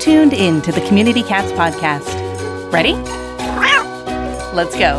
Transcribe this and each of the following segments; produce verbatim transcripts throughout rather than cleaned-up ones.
tuned in to the Community Cats podcast. Ready? Let's go.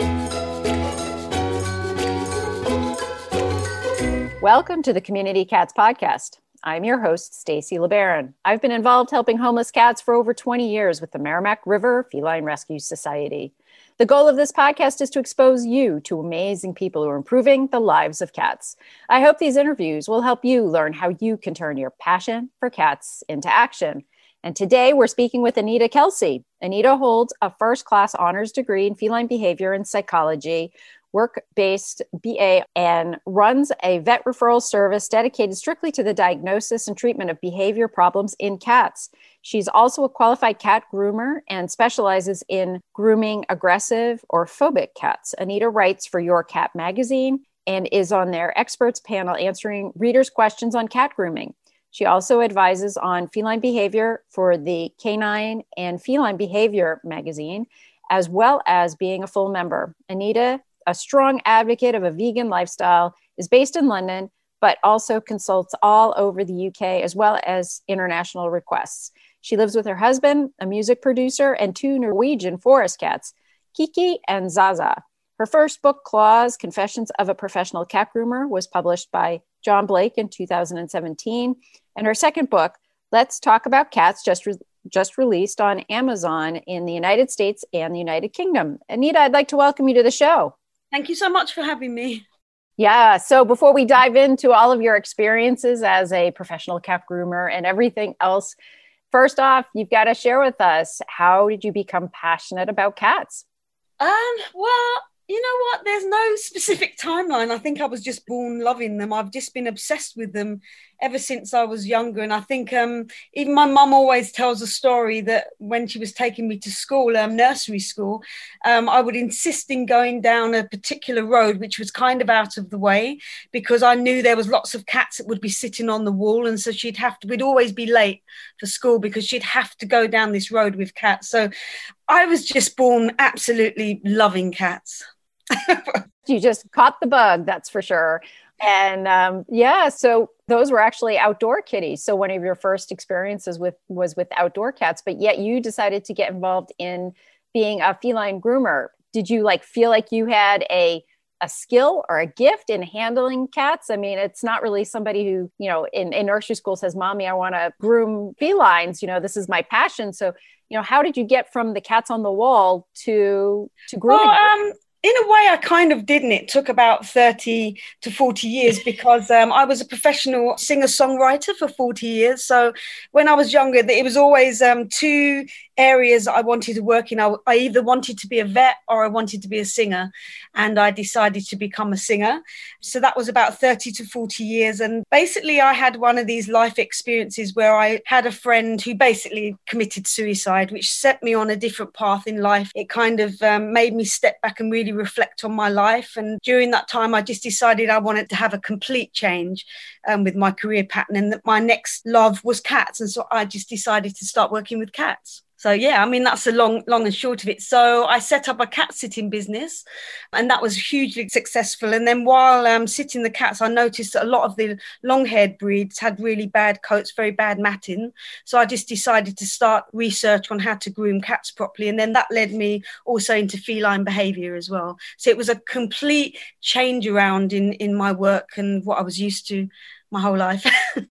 Welcome to the Community Cats podcast. I'm your host, Stacy LeBaron. I've been involved helping homeless cats for over twenty years with the Merrimack River Feline Rescue Society. The goal of this podcast is to expose you to amazing people who are improving the lives of cats. I hope these interviews will help you learn how you can turn your passion for cats into action. And today we're speaking with Anita Kelsey. Anita holds a first-class honors degree in feline behavior and psychology, work-based B A, and runs a vet referral service dedicated strictly to the diagnosis and treatment of behavior problems in cats. She's also a qualified cat groomer and specializes in grooming aggressive or phobic cats. Anita writes for Your Cat magazine and is on their experts panel answering readers' questions on cat grooming. She also advises on feline behavior for the Canine and Feline Behavior magazine, as well as being a full member. Anita, a strong advocate of a vegan lifestyle, is based in London, but also consults all over the U K as well as international requests. She lives with her husband, a music producer, and two Norwegian forest cats, Kiki and Zaza. Her first book, Claws, Confessions of a Professional Cat Groomer, was published by John Blake in two thousand seventeen. And her second book, Let's Talk About Cats, just, re- just released on Amazon in the United States and the United Kingdom. Anita, I'd like to welcome you to the show. Thank you so much for having me. Yeah, so before we dive into all of your experiences as a professional cat groomer and everything else, first off, you've got to share with us, how did you become passionate about cats? Um, well, you know what? There's no specific timeline. I think I was just born loving them. I've just been obsessed with them ever since I was younger. And I think um, even my mum always tells a story that when she was taking me to school, um, nursery school, um, I would insist in going down a particular road, which was kind of out of the way, because I knew there was lots of cats that would be sitting on the wall. And so she'd have to, we'd always be late for school because she'd have to go down this road with cats. So I was just born absolutely loving cats. You just caught the bug, that's for sure. And um, yeah, so those were actually outdoor kitties. So one of your first experiences with was with outdoor cats, but yet you decided to get involved in being a feline groomer. Did you like feel like you had a a skill or a gift in handling cats? I mean, it's not really somebody who, you know, in, in nursery school says, Mommy, I want to groom felines. You know, this is my passion. So, you know, how did you get from the cats on the wall to, to grooming? Well, um, in a way, I kind of didn't. It took about thirty to forty years because um, I was a professional singer-songwriter for forty years. So when I was younger, it was always um, two areas I wanted to work in. I, I either wanted to be a vet or I wanted to be a singer. And I decided to become a singer. So that was about thirty to forty years. And basically, I had one of these life experiences where I had a friend who basically committed suicide, which set me on a different path in life. It kind of um, made me step back and really reflect on my life. And during that time, I just decided I wanted to have a complete change um, with my career pattern, and that my next love was cats. And so I just decided to start working with cats. So, yeah, I mean, that's the long, long and short of it. So I set up a cat sitting business, and that was hugely successful. And then while um, sitting the cats, I noticed that a lot of the long-haired breeds had really bad coats, very bad matting. So I just decided to start research on how to groom cats properly. And then that led me also into feline behavior as well. So it was a complete change around in, in my work and what I was used to my whole life.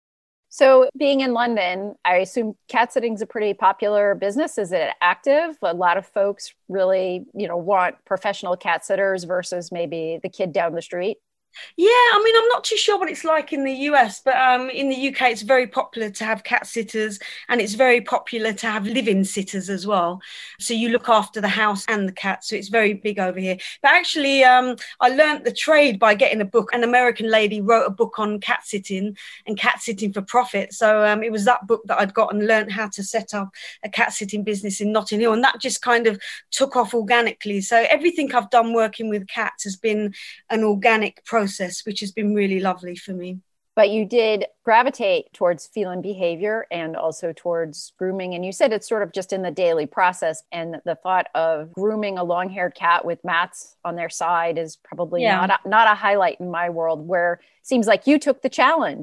So being in London, I assume cat sitting is a pretty popular business. Is it active? A lot of folks really, you know, want professional cat sitters versus maybe the kid down the street. Yeah, I mean, I'm not too sure what it's like in the U S, but um, in the U K, it's very popular to have cat sitters, and it's very popular to have live-in sitters as well. So you look after the house and the cat. So it's very big over here. But actually, um, I learned the trade by getting a book. An American lady wrote a book on cat sitting and cat sitting for profit. So um, it was that book that I'd got and learned how to set up a cat sitting business in Notting Hill. And that just kind of took off organically. So everything I've done working with cats has been an organic process. process, which has been really lovely for me. But you did gravitate towards feline behavior and also towards grooming. And you said it's sort of just in the daily process. And the thought of grooming a long-haired cat with mats on their side is probably yeah. not, a, not a highlight in my world, where it seems like you took the challenge.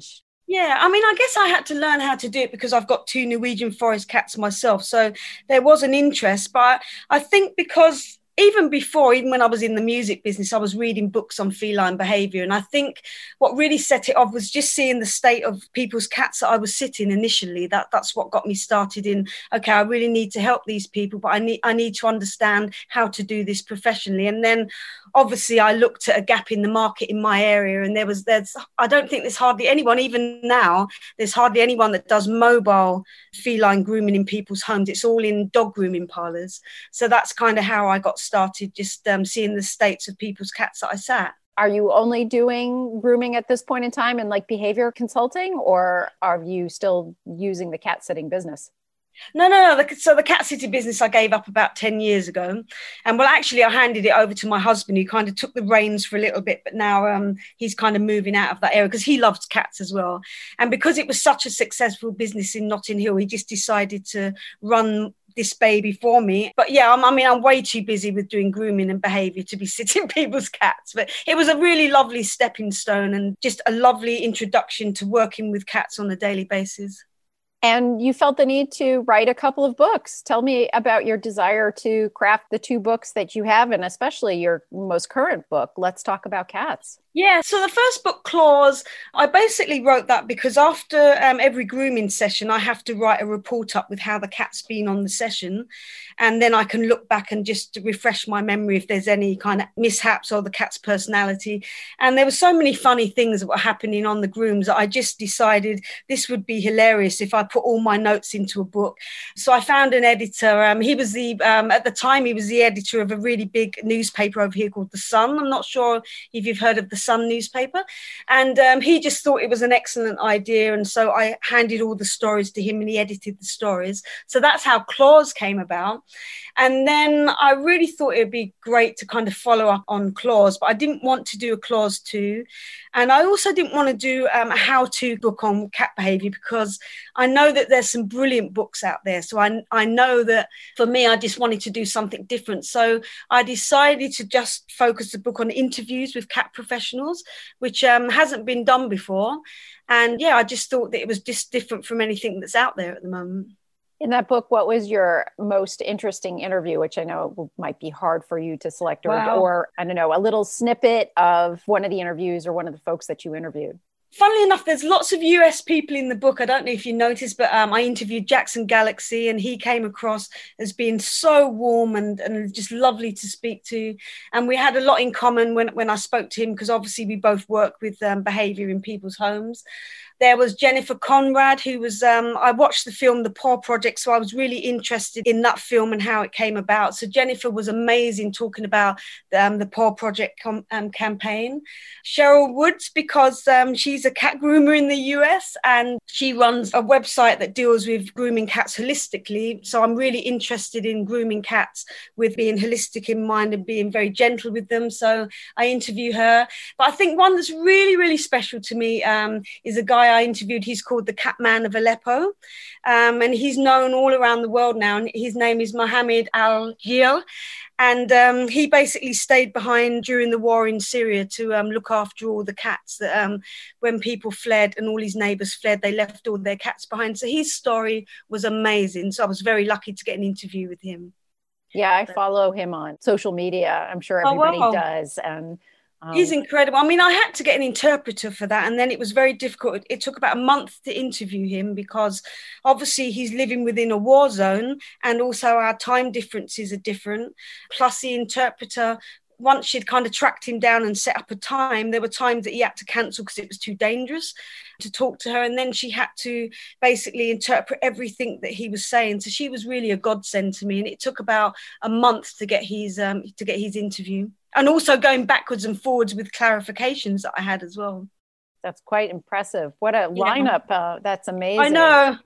Yeah, I mean, I guess I had to learn how to do it because I've got two Norwegian forest cats myself. So there was an interest. But I think because even before, even when I was in the music business, I was reading books on feline behavior. And I think what really set it off was just seeing the state of people's cats that I was sitting initially. That that's what got me started in, okay, I really need to help these people, but I need I need to understand how to do this professionally. And then obviously I looked at a gap in the market in my area, and there was there's I don't think there's hardly anyone, even now, there's hardly anyone that does mobile feline grooming in people's homes. It's all in dog grooming parlors. So that's kind of how I got started, just um, seeing the states of people's cats that I sat. Are you only doing grooming at this point in time and like behavior consulting, or are you still using the cat sitting business? No, no, no. The, so the cat sitting business I gave up about ten years ago. And well, actually, I handed it over to my husband, who kind of took the reins for a little bit. But now um, he's kind of moving out of that area because he loves cats as well. And because it was such a successful business in Notting Hill, he just decided to run this baby for me. But yeah, I'm, I mean, I'm way too busy with doing grooming and behavior to be sitting people's cats. But it was a really lovely stepping stone and just a lovely introduction to working with cats on a daily basis. And you felt the need to write a couple of books. Tell me about your desire to craft the two books that you have, and especially your most current book, Let's Talk About Cats. Yeah, so the first book, Claws, I basically wrote that because after um, every grooming session, I have to write a report up with how the cat's been on the session. And then I can look back and just refresh my memory if there's any kind of mishaps or the cat's personality. And there were so many funny things that were happening on the grooms that I just decided this would be hilarious if I put all my notes into a book. So I found an editor. Um, he was the, um, at the time, he was the editor of a really big newspaper over here called The Sun. I'm not sure if you've heard of The Sun newspaper. And um, he just thought it was an excellent idea. And so I handed all the stories to him and he edited the stories. So that's how Claws came about. And then I really thought it'd be great to kind of follow up on Claws, but I didn't want to do a Claws two. And I also didn't want to do um, a how-to book on cat behavior because I know that there's some brilliant books out there. So I, I know that for me, I just wanted to do something different. So I decided to just focus the book on interviews with cat professionals, which um, hasn't been done before. And yeah, I just thought that it was just different from anything that's out there at the moment. In that book, what was your most interesting interview, which I know might be hard for you to select, or, wow. or I don't know, a little snippet of one of the interviews or one of the folks that you interviewed? Funnily enough, there's lots of U S people in the book. I don't know if you noticed, but um, I interviewed Jackson Galaxy and he came across as being so warm and, and just lovely to speak to. And we had a lot in common when, when I spoke to him, because obviously we both work with um, behaviour in people's homes. There was Jennifer Conrad, who was, um, I watched the film The Paw Project, so I was really interested in that film and how it came about. So Jennifer was amazing talking about um, the Paw Project com- um, campaign. Cheryl Woods, because um, she's a cat groomer in the U S and she runs a website that deals with grooming cats holistically. So I'm really interested in grooming cats with being holistic in mind and being very gentle with them. So I interview her. But I think one that's really, really special to me um, is a guy I interviewed. He's called the Cat Man of Aleppo, um, and he's known all around the world now. And his name is Mohammed Al-Ghil, and um, he basically stayed behind during the war in Syria to um, look after all the cats that um, when people fled and all his neighbours fled, they left all their cats behind. So his story was amazing. So I was very lucky to get an interview with him. Yeah, I follow him on social media. I'm sure everybody oh, wow. does. And Um, He's incredible. I mean, I had to get an interpreter for that. And then it was very difficult. It took about a month to interview him because obviously he's living within a war zone and also our time differences are different. Plus the interpreter, once she'd kind of tracked him down and set up a time, there were times that he had to cancel because it was too dangerous to talk to her. And then she had to basically interpret everything that he was saying. So she was really a godsend to me. And it took about a month to get his um, to get his interview. And also going backwards and forwards with clarifications that I had as well. That's quite impressive. What a yeah. lineup. Uh, that's amazing. I know.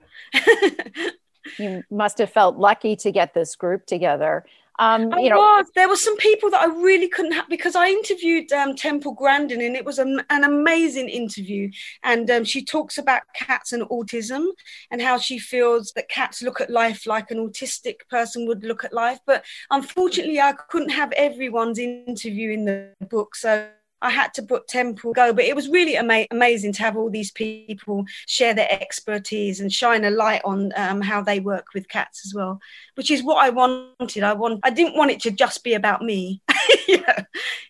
You must have felt lucky to get this group together. Um, I you know, was. There were some people that I really couldn't have, because I interviewed um, Temple Grandin, and it was a, an amazing interview. And um, she talks about cats and autism and how she feels that cats look at life like an autistic person would look at life. But unfortunately, I couldn't have everyone's interview in the book. So I had to put Temple go. But it was really ama- amazing to have all these people share their expertise and shine a light on um, how they work with cats as well, which is what I wanted. I want. I didn't want it to just be about me. Yeah.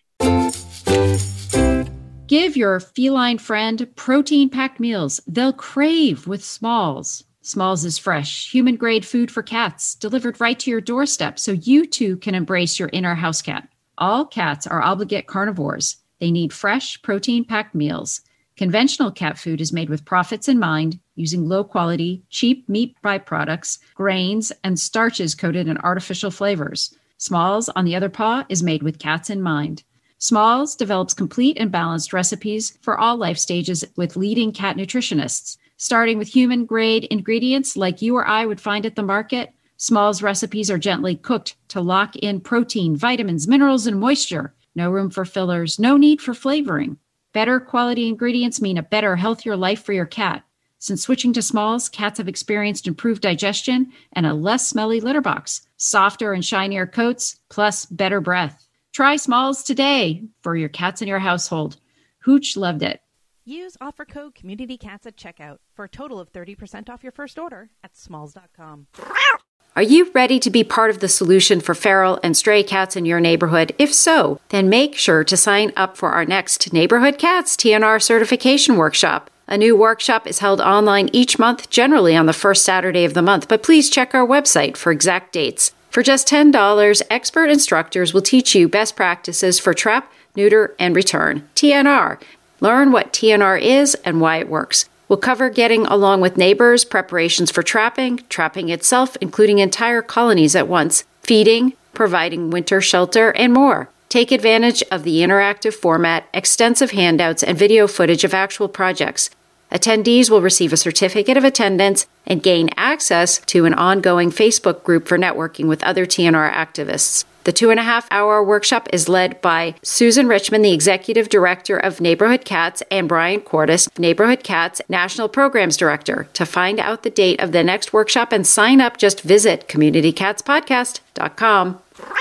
Give your feline friend protein-packed meals they'll crave with Smalls. Smalls is fresh, human-grade food for cats, delivered right to your doorstep so you too can embrace your inner house cat. All cats are obligate carnivores. They need fresh, protein-packed meals. Conventional cat food is made with profits in mind, using low-quality, cheap meat byproducts, grains, and starches coated in artificial flavors. Smalls, on the other paw, is made with cats in mind. Smalls develops complete and balanced recipes for all life stages with leading cat nutritionists. Starting with human-grade ingredients like you or I would find at the market, Smalls recipes are gently cooked to lock in protein, vitamins, minerals, and moisture. No room for fillers, no need for flavoring. Better quality ingredients mean a better, healthier life for your cat. Since switching to Smalls, cats have experienced improved digestion and a less smelly litter box, softer and shinier coats, plus better breath. Try Smalls today for your cats in your household. Hooch loved it. Use offer code CommunityCats at checkout for a total of thirty percent off your first order at smalls dot com. Are you ready to be part of the solution for feral and stray cats in your neighborhood? If so, then make sure to sign up for our next Neighborhood Cats T N R certification workshop. A new workshop is held online each month, generally on the first Saturday of the month, but please check our website for exact dates. For just ten dollars, expert instructors will teach you best practices for trap, neuter, and return. T N R. Learn what T N R is and why it works. We'll cover getting along with neighbors, preparations for trapping, trapping itself, including entire colonies at once, feeding, providing winter shelter, and more. Take advantage of the interactive format, extensive handouts, and video footage of actual projects. Attendees will receive a certificate of attendance and gain access to an ongoing Facebook group for networking with other T N R activists. The two and a half hour workshop is led by Susan Richmond, the Executive Director of Neighborhood Cats, and Brian Cordes, Neighborhood Cats National Programs Director. To find out the date of the next workshop and sign up, just visit community cats podcast dot com.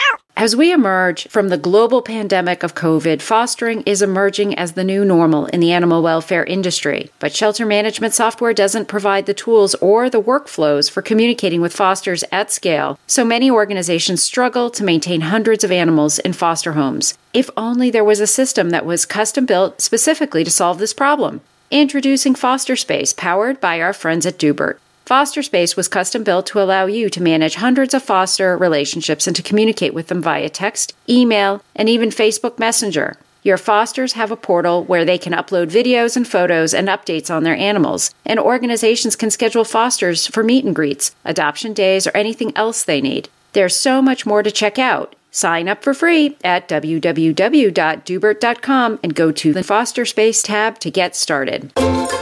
As we emerge from the global pandemic of COVID, fostering is emerging as the new normal in the animal welfare industry. But shelter management software doesn't provide the tools or the workflows for communicating with fosters at scale, so many organizations struggle to maintain hundreds of animals in foster homes. If only there was a system that was custom-built specifically to solve this problem. Introducing Foster Space, powered by our friends at Dubert. Foster Space was custom-built to allow you to manage hundreds of foster relationships and to communicate with them via text, email, and even Facebook Messenger. Your fosters have a portal where they can upload videos and photos and updates on their animals, and organizations can schedule fosters for meet and greets, adoption days, or anything else they need. There's so much more to check out. Sign up for free at w w w dot dubert dot com and go to the Foster Space tab to get started.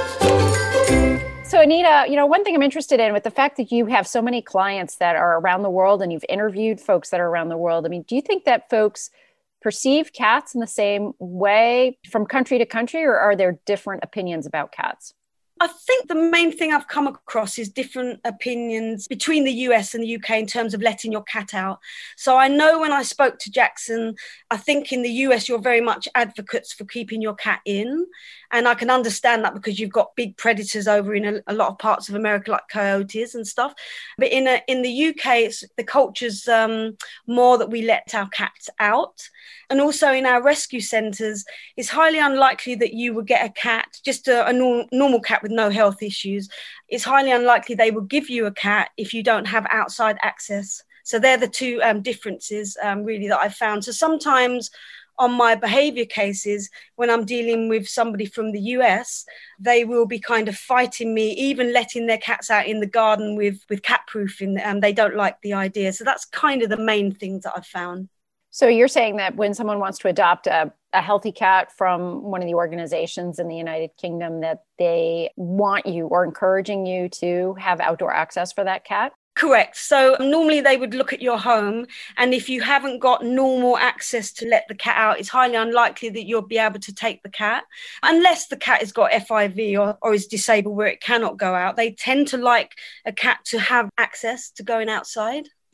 So Anita, you know, one thing I'm interested in with the fact that you have so many clients that are around the world and you've interviewed folks that are around the world. I mean, do you think that folks perceive cats in the same way from country to country, or are there different opinions about cats? I think the main thing I've come across is different opinions between the U S and the U K in terms of letting your cat out. So I know when I spoke to Jackson, I think in the U S you're very much advocates for keeping your cat in. And I can understand that because you've got big predators over in a, a lot of parts of America, like coyotes and stuff. But in a, in the U K, it's, the culture's um, more that we let our cats out. And also in our rescue centres, it's highly unlikely that you would get a cat, just a, a nor- normal cat with no health issues. It's highly unlikely they will give you a cat if you don't have outside access. So they're the two um, differences um, really that I've found. So sometimes on my behaviour cases, when I'm dealing with somebody from the U S, they will be kind of fighting me, even letting their cats out in the garden with, with cat proofing, and they don't like the idea. So that's kind of the main things that I've found. So you're saying that when someone wants to adopt a, a healthy cat from one of the organizations in the United Kingdom, that they want you or encouraging you to have outdoor access for that cat? Correct. So normally they would look at your home, and if you haven't got normal access to let the cat out, it's highly unlikely that you'll be able to take the cat. Unless the cat has got F I V or, or is disabled where it cannot go out. They tend to like a cat to have access to going outside.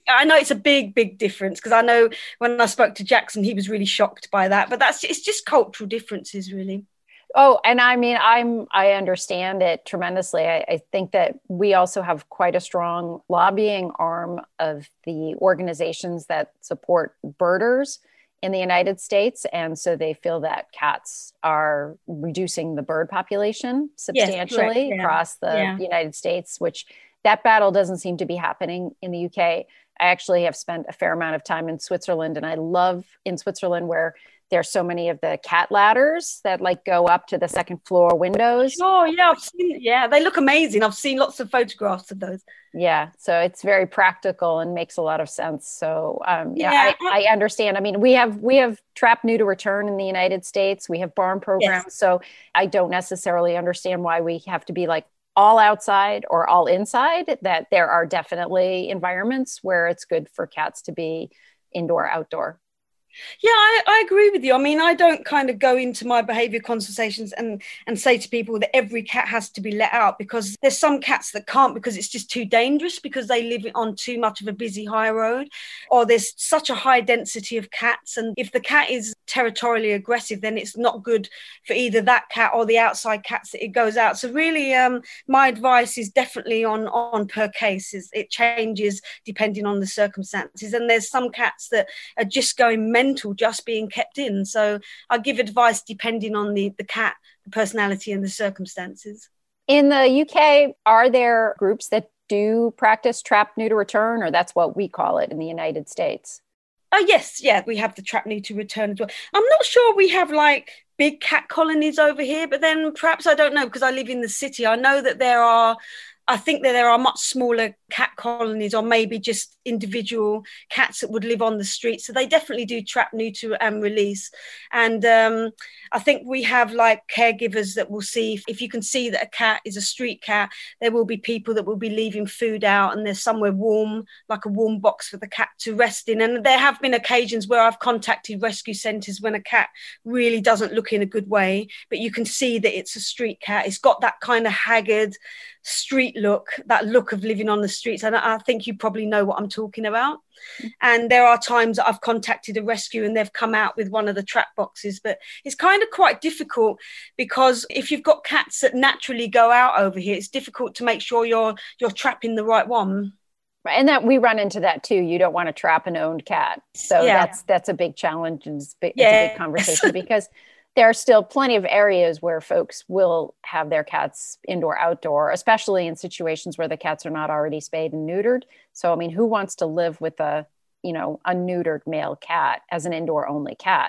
I know it's a big, big difference, because I know when I spoke to Jackson, he was really shocked by that. But that's it's just cultural differences, really. Oh, and I mean, I'm I understand it tremendously. I, I think that we also have quite a strong lobbying arm of the organizations that support birders in the United States. And so they feel that cats are reducing the bird population substantially yes, yeah. across the yeah. United States, which that battle doesn't seem to be happening in the U K. I actually have spent a fair amount of time in Switzerland, and I love in Switzerland where there's so many of the cat ladders that like go up to the second floor windows. Oh yeah, I've seen, yeah, they look amazing. I've seen lots of photographs of those. Yeah, so it's very practical and makes a lot of sense. So um, yeah, yeah I, I understand. I mean, we have we have trap, neuter, return in the United States. We have barn programs. Yes. So I don't necessarily understand why we have to be like all outside or all inside. That there are definitely environments where it's good for cats to be indoor, outdoor. Yeah, I, I agree with you. I mean, I don't kind of go into my behaviour consultations and, and say to people that every cat has to be let out, because there's some cats that can't because it's just too dangerous, because they live on too much of a busy high road, or there's such a high density of cats. And if the cat is territorially aggressive, then it's not good for either that cat or the outside cats that it goes out. So really, um, my advice is definitely on, on per cases. It changes depending on the circumstances. And there's some cats that are just going mental just being kept in. So I give advice depending on the, the cat, the personality and the circumstances. In the U K, are there groups that do practice trap, neuter, return, or that's what we call it in the United States? Oh, yes. Yeah, we have the trap, neuter, return as well. I'm not sure we have like big cat colonies over here, but then perhaps, I don't know, because I live in the city. I know that there are I think that there are much smaller cat colonies, or maybe just individual cats that would live on the street. So they definitely do trap, neuter and release. And um, I think we have like caregivers that will see, if, if you can see that a cat is a street cat, there will be people that will be leaving food out, and there's somewhere warm, like a warm box for the cat to rest in. And there have been occasions where I've contacted rescue centres when a cat really doesn't look in a good way, but you can see that it's a street cat. It's got that kind of haggard street look, that look of living on the streets. And I think you probably know what I'm talking about. And there are times that I've contacted a rescue and they've come out with one of the trap boxes, but it's kind of quite difficult, because if you've got cats that naturally go out over here, it's difficult to make sure you're you're trapping the right one. And that we run into that too. You don't want to trap an owned cat. So yeah. that's that's a big challenge, and it's, big, yeah. it's a big conversation because there are still plenty of areas where folks will have their cats indoor, outdoor, especially in situations where the cats are not already spayed and neutered. So, I mean, who wants to live with a, you know, a neutered male cat as an indoor only cat?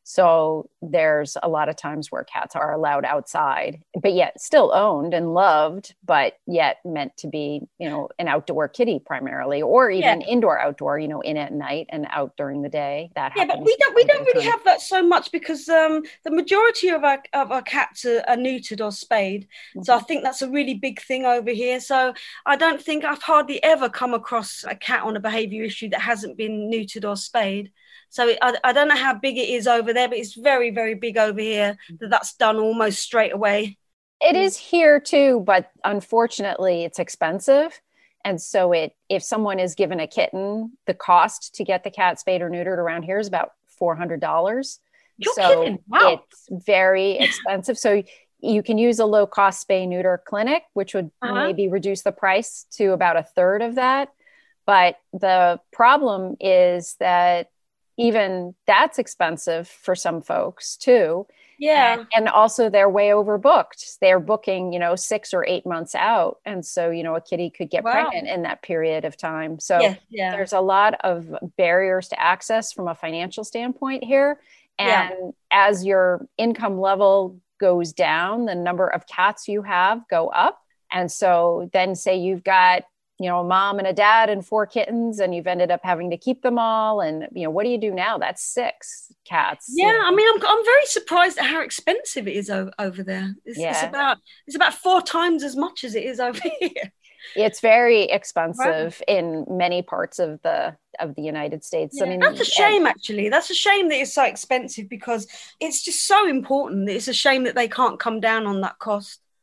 So there's a lot of times where cats are allowed outside, but yet still owned and loved, but yet meant to be, you know, an outdoor kitty primarily, or even yeah. indoor, outdoor, you know, in at night and out during the day. That yeah, but we don't we don't really have that so much, because um, the majority of our of our cats are, are neutered or spayed. Mm-hmm. So I think that's a really big thing over here. So I don't think I've hardly ever come across a cat on a behaviour issue that hasn't been neutered or spayed. So it, I, I don't know how big it is over there, but it's very, very big over here, that that's done almost straight away. It is here too, but unfortunately it's expensive. And so it, if someone is given a kitten, the cost to get the cat spayed or neutered around here is about four hundred dollars. You're so kidding. Wow. It's very expensive. So you can use a low cost spay neuter clinic, which would uh-huh. maybe reduce the price to about a third of that. But the problem is that even that's expensive for some folks too. Yeah. And, and also they're way overbooked. They're booking, you know, six or eight months out. And so, you know, a kitty could get wow. pregnant in that period of time. So yeah, yeah. there's a lot of barriers to access from a financial standpoint here. And yeah. as your income level goes down, the number of cats you have go up. And so then say you've got, you know, a mom and a dad and four kittens, and you've ended up having to keep them all. And, you know, what do you do now? That's six cats. Yeah. You know? I mean, I'm, I'm very surprised at how expensive it is over, over there. It's, yeah. it's about, it's about four times as much as it is over here. It's very expensive right. in many parts of the, of the United States. Yeah. I mean, that's a shame, actually. That's a shame that it's so expensive, because it's just so important. It's a shame that they can't come down on that cost.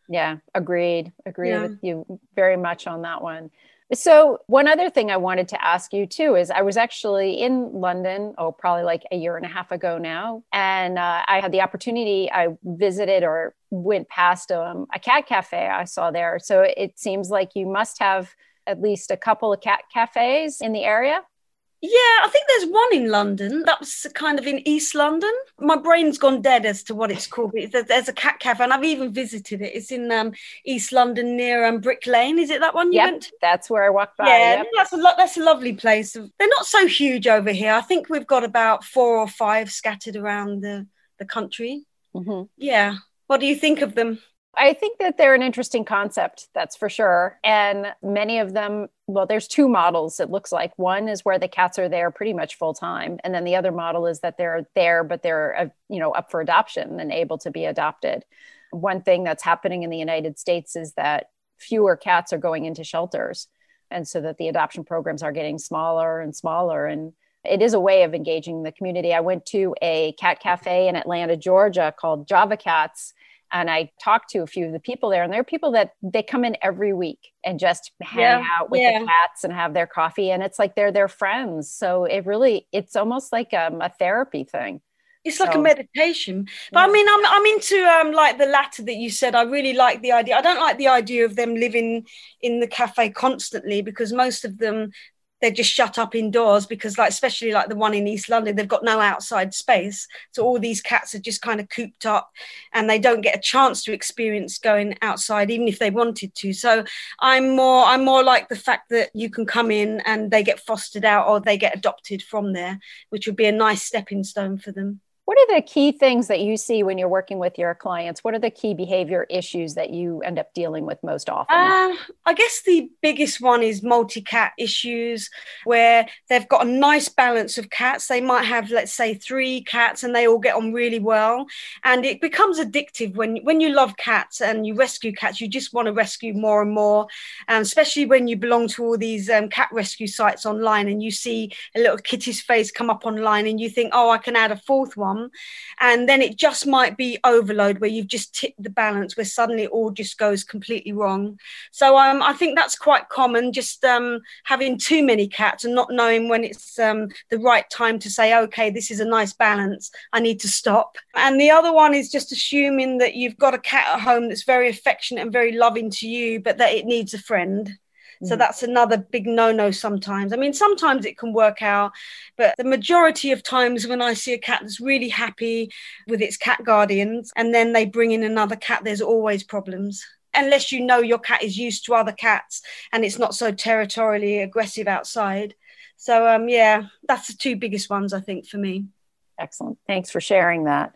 Yeah, agreed. Agree Yeah. with you very much on that one. So one other thing I wanted to ask you too is I was actually in London, oh, probably like a year and a half ago now. And uh, I had the opportunity, I visited or went past um, a cat cafe I saw there. So it seems like you must have at least a couple of cat cafes in the area. Yeah, I think there's one in London. That was kind of in East London. My brain's gone dead as to what it's called. But there's a cat cafe, and I've even visited it. It's in um, East London near um, Brick Lane. Is it that one you Yep, went to? that's where I walked by. Yeah, Yep. that's a lo- that's a lovely place. They're not so huge over here. I think we've got about four or five scattered around the, the country. Mm-hmm. Yeah. What do you think of them? I think that they're an interesting concept, that's for sure. And many of them, well, there's two models, it looks like. One is where the cats are there pretty much full time. And then the other model is that they're there, but they're, uh, you know, up for adoption and able to be adopted. One thing that's happening in the United States is that fewer cats are going into shelters. And so that the adoption programs are getting smaller and smaller. And it is a way of engaging the community. I went to a cat cafe in Atlanta, Georgia called Java Cats. And I talked to a few of the people there, and there are people that they come in every week and just hang Yeah, out with yeah. the cats and have their coffee. And it's like they're their friends. So it really, it's almost like um, a therapy thing. It's like So- a meditation. But Yeah. I mean, I'm I'm into um like the latter that you said. I really like the idea. I don't like the idea of them living in the cafe constantly, because most of them, they're just shut up indoors, because like, especially like the one in East London, they've got no outside space. So all these cats are just kind of cooped up and they don't get a chance to experience going outside, even if they wanted to. So I'm more, I'm more like the fact that you can come in and they get fostered out or they get adopted from there, which would be a nice stepping stone for them. What are the key things that you see when you're working with your clients? What are the key behavior issues that you end up dealing with most often? Uh, I guess the biggest one is multi-cat issues, where they've got a nice balance of cats. They might have, let's say, three cats and they all get on really well. And it becomes addictive when, when you love cats and you rescue cats, you just want to rescue more and more. Um, especially when you belong to all these um, cat rescue sites online and you see a little kitty's face come up online and you think, oh, I can add a fourth one. And then it just might be overload, where you've just tipped the balance, where suddenly it all just goes completely wrong. So um, I think that's quite common, just um, having too many cats and not knowing when it's um, the right time to say, okay, this is a nice balance, I need to stop. And the other one is just assuming that you've got a cat at home that's very affectionate and very loving to you, but that it needs a friend. So that's another big no-no sometimes. I mean, sometimes it can work out, but the majority of times when I see a cat that's really happy with its cat guardians and then they bring in another cat, there's always problems. Unless you know your cat is used to other cats and it's not so territorially aggressive outside. So, um, yeah, that's the two biggest ones, I think, for me. Excellent. Thanks for sharing that.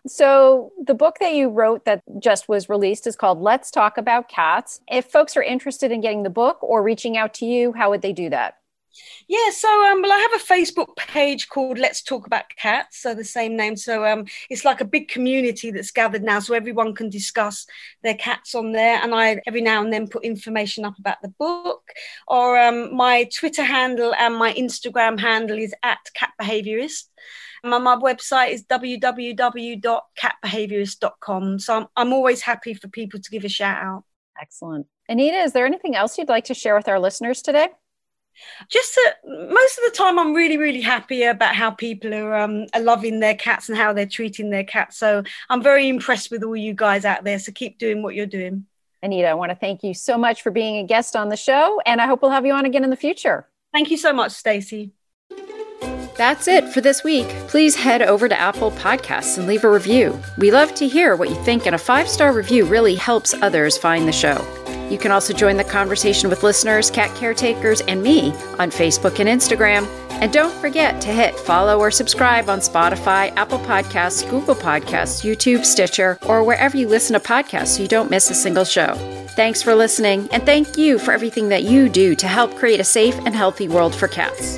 So the book that you wrote that just was released is called Let's Talk About Cats. If folks are interested in getting the book or reaching out to you, how would they do that? Yeah, so um, well, I have a Facebook page called Let's Talk About Cats, so the same name. So um, it's like a big community that's gathered now, so everyone can discuss their cats on there. And I every now and then put information up about the book. Or um, my Twitter handle and my Instagram handle is at Cat Behaviorist. My, my website is w w w dot cat behaviorist dot com. So I'm, I'm always happy for people to give a shout out. Excellent. Anita, is there anything else you'd like to share with our listeners today? Just that most of the time I'm really, really happy about how people are, um, are loving their cats and how they're treating their cats. So I'm very impressed with all you guys out there. So keep doing what you're doing. Anita, I want to thank you so much for being a guest on the show, and I hope we'll have you on again in the future. Thank you so much, Stacey. That's it for this week. Please head over to Apple Podcasts and leave a review. We love to hear what you think, and a five-star review really helps others find the show. You can also join the conversation with listeners, cat caretakers, and me on Facebook and Instagram. And don't forget to hit follow or subscribe on Spotify, Apple Podcasts, Google Podcasts, YouTube, Stitcher, or wherever you listen to podcasts so you don't miss a single show. Thanks for listening, and thank you for everything that you do to help create a safe and healthy world for cats.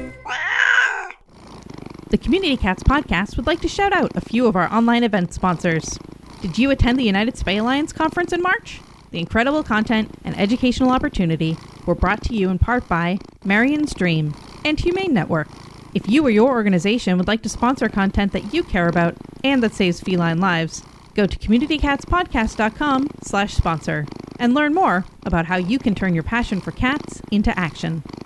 The Community Cats podcast would like to shout out a few of our online event sponsors. Did you attend the United Spay Alliance conference in March? The incredible content and educational opportunity were brought to you in part by Marion's Dream and Humane Network. If you or your organization would like to sponsor content that you care about and that saves feline lives, Go to community cats podcast dot com slash sponsor and learn more about how you can turn your passion for cats into action.